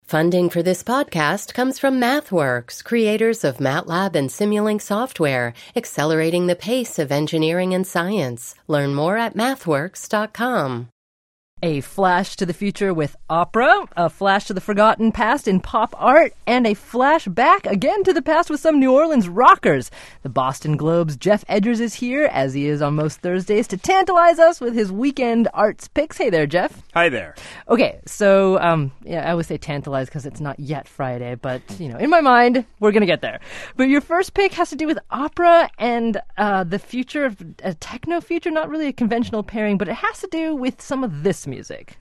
Funding for this podcast comes from MathWorks, creators of MATLAB and Simulink software, accelerating the pace of engineering and science. Learn more at mathworks.com. A flash to the future with opera, a flash to the forgotten past in pop art, and a flash back again to the past with some New Orleans rockers. The Boston Globe's Jeff Edgers is here, as he is on most Thursdays, to tantalize us with his weekend arts picks. Hey there, Jeff. Hi there. Okay, so, I always say tantalize because it's not yet Friday, but, in my mind, we're going to get there. But your first pick has to do with opera and the future of a techno future, not really a conventional pairing, but it has to do with some of this music.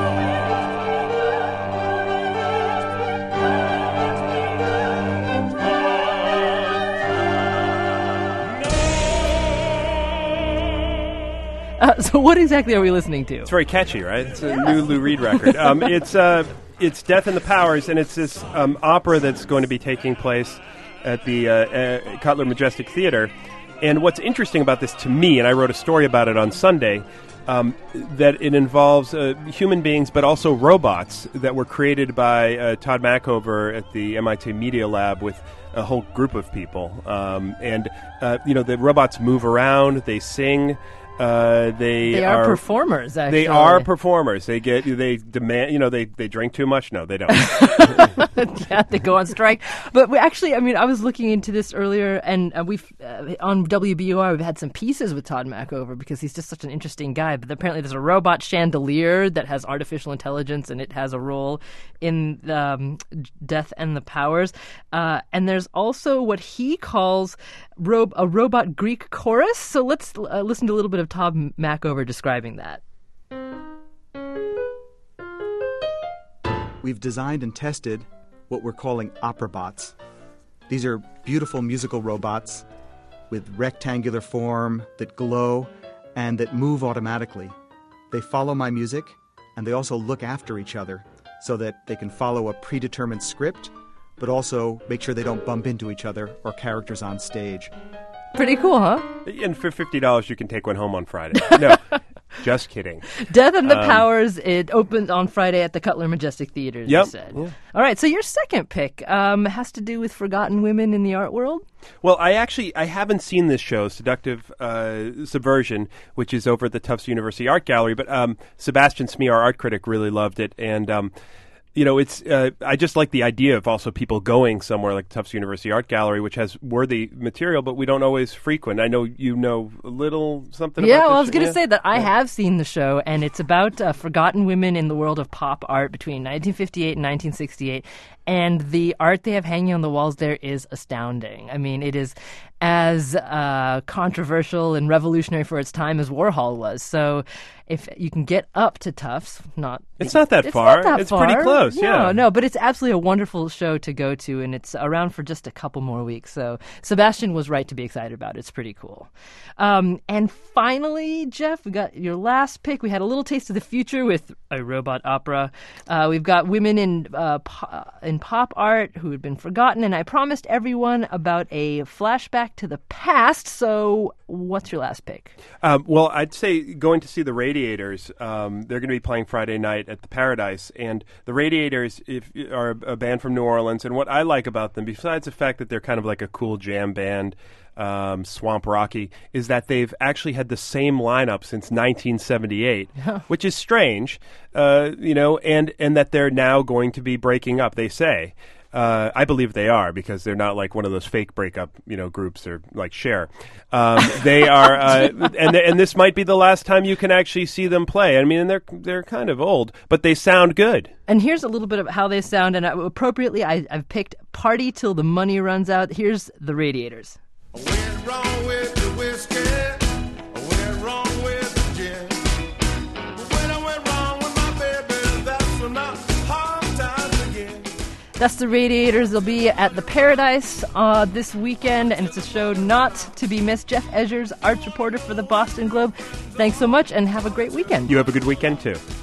So what exactly are we listening to? It's very catchy, right? It's a new Lou Reed record. It's Death and the Powers, and it's this opera that's going to be taking place at the Cutler Majestic Theater. And what's interesting about this to me, and I wrote a story about it on Sunday, that it involves human beings, but also robots that were created by Todd Machover at the MIT Media Lab with a whole group of people. The robots move around, they sing. They are performers, actually. They are performers. They demand, they drink too much. No, they don't. Yeah, they go on strike. But I was looking into this earlier, and we've on WBUR, we've had some pieces with Todd Machover because he's just such an interesting guy. But apparently there's a robot chandelier that has artificial intelligence, and it has a role in Death and the Powers. And there's also what he calls a robot Greek chorus. So let's listen to a little bit of Todd Machover describing that. We've designed and tested what we're calling OperaBots. These are beautiful musical robots with rectangular form that glow and that move automatically. They follow my music, and they also look after each other so that they can follow a predetermined script, but also make sure they don't bump into each other or characters on stage. Pretty cool, huh? And for $50, you can take one home on Friday. No, just kidding. Death and the Powers, it opens on Friday at the Cutler Majestic Theater, as you said. Yeah. All right, so your second pick has to do with forgotten women in the art world? Well, I haven't seen this show, Seductive Subversion, which is over at the Tufts University Art Gallery, but Sebastian Smee, our art critic, really loved it, and it's I just like the idea of also people going somewhere like Tufts University Art Gallery, which has worthy material, but we don't always frequent. I know you know a little something about this. Yeah, well, I was going to say that I have seen the show, and it's about forgotten women in the world of pop art between 1958 and 1968, and the art they have hanging on the walls there is astounding. I mean, it is as controversial and revolutionary for its time as Warhol was. So if you can get up to Tufts, it's not that far. It's pretty close, No, but it's absolutely a wonderful show to go to, and it's around for just a couple more weeks. So Sebastian was right to be excited about it. It's pretty cool. And finally, Jeff, we got your last pick. We had a little taste of the future with a robot opera. We've got women in pop art who had been forgotten, and I promised everyone about a flashback to the past. So what's your last pick? Well, I'd say going to see the Radiators. They're going to be playing Friday night at the Paradise, and the Radiators are a band from New Orleans, and what I like about them, besides the fact that they're kind of like a cool jam band, swamp rocky, is that they've actually had the same lineup since 1978, which is strange, and that they're now going to be breaking up, they say. I believe they are, because they're not like one of those fake breakup, groups or like Cher. They are, and this might be the last time you can actually see them play. I mean, they're kind of old, but they sound good. And here's a little bit of how they sound, and appropriately, I've picked "Party Till the Money Runs Out." Here's the Radiators. Went wrong with the whiskey. Went wrong with the gin. When I went wrong with my baby, that's when I hard times again. That's the Radiators. They'll be at the Paradise this weekend, and it's a show not to be missed. Jeff Edgers, arts reporter for the Boston Globe. Thanks so much, and have a great weekend. You have a good weekend, too.